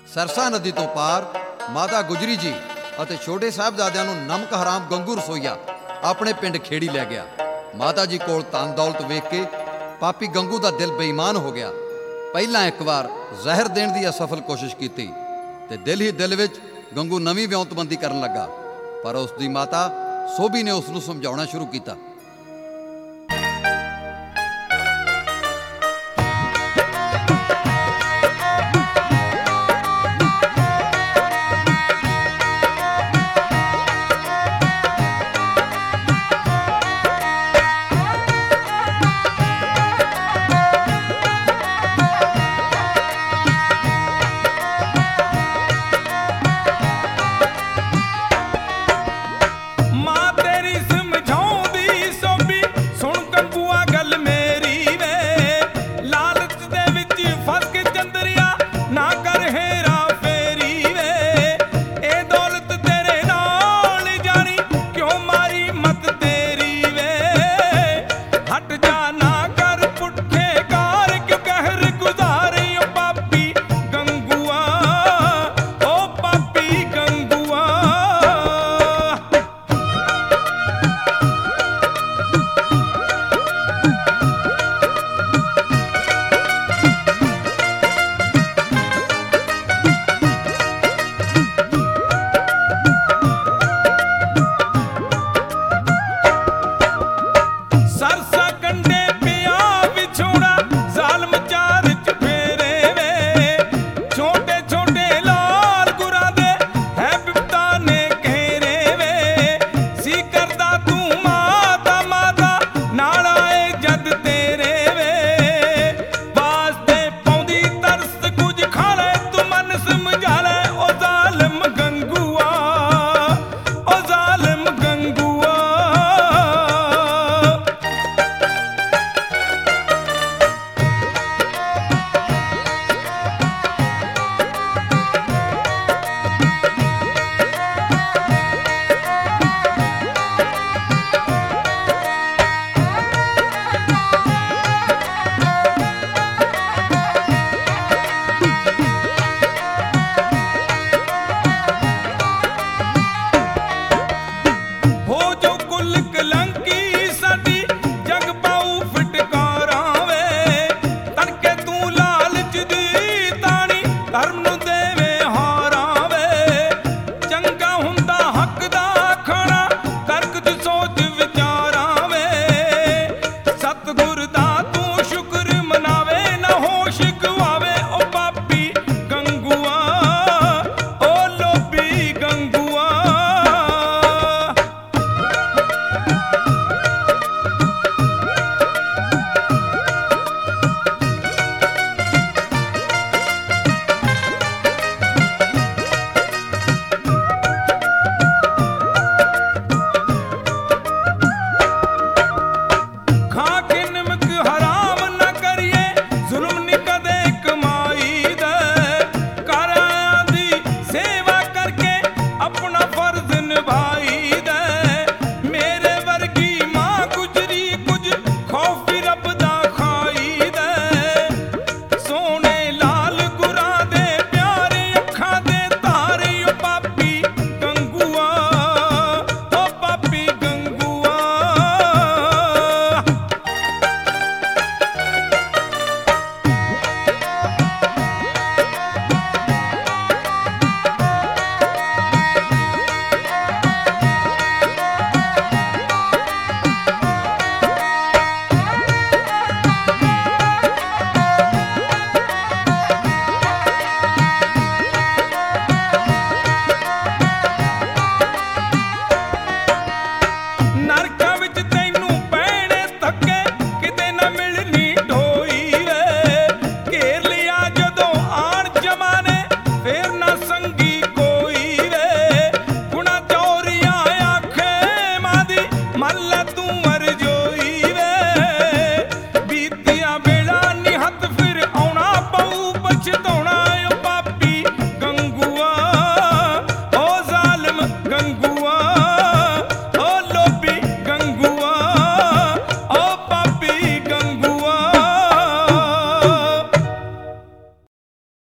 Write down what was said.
ਸਰਸਾ ਨਦੀ ਤੋਂ ਪਾਰ ਮਾਤਾ ਗੁਜਰੀ ਜੀ ਅਤੇ ਛੋਟੇ ਸਾਹਿਬਜ਼ਾਦਿਆਂ ਨੂੰ ਨਮਕ ਹਰਾਮ ਗੰਗੂ ਰਸੋਈਆ ਆਪਣੇ ਪਿੰਡ ਖੇੜੀ ਲੈ ਗਿਆ। ਮਾਤਾ ਜੀ ਕੋਲ ਧਨ ਦੌਲਤ ਵੇਖ ਕੇ ਪਾਪੀ ਗੰਗੂ ਦਾ ਦਿਲ ਬੇਈਮਾਨ ਹੋ ਗਿਆ। ਪਹਿਲਾਂ ਇੱਕ ਵਾਰ ਜ਼ਹਿਰ ਦੇਣ ਦੀ ਅਸਫਲ ਕੋਸ਼ਿਸ਼ ਕੀਤੀ ਤੇ ਦਿਲ ਹੀ ਦਿਲ ਵਿੱਚ ਗੰਗੂ ਨਵੀਂ ਵਿਉਂਤਬੰਦੀ ਕਰਨ ਲੱਗਾ, ਪਰ ਉਸ ਦੀ ਮਾਤਾ ਸੋਭੀ ਨੇ ਉਸ ਨੂੰ ਸਮਝਾਉਣਾ ਸ਼ੁਰੂ ਕੀਤਾ।